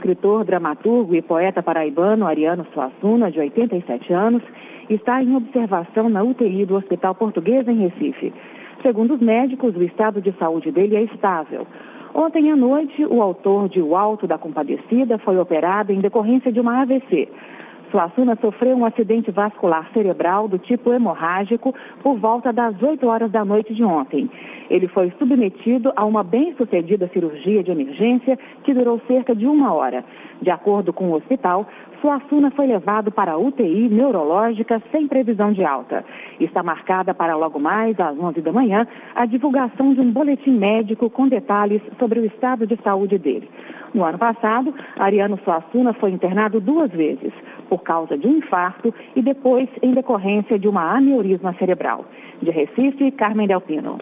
escritor, dramaturgo e poeta paraibano Ariano Suassuna, de 87 anos, está em observação na UTI do Hospital Português em Recife. Segundo os médicos, o estado de saúde dele é estável. Ontem à noite, o autor de O Alto da Compadecida foi operado em decorrência de uma AVC. Suassuna sofreu um acidente vascular cerebral do tipo hemorrágico por volta das 8 horas da noite de ontem. Ele foi submetido a uma bem-sucedida cirurgia de emergência que durou cerca de 1 hora. De acordo com o hospital, Suassuna foi levado para a UTI neurológica sem previsão de alta. Está marcada para logo mais, às 11 da manhã, a divulgação de um boletim médico com detalhes sobre o estado de saúde dele. No ano passado, Ariano Suassuna foi internado 2 vezes, por causa de um infarto e depois em decorrência de uma aneurisma cerebral. De Recife, Carmen Delpino.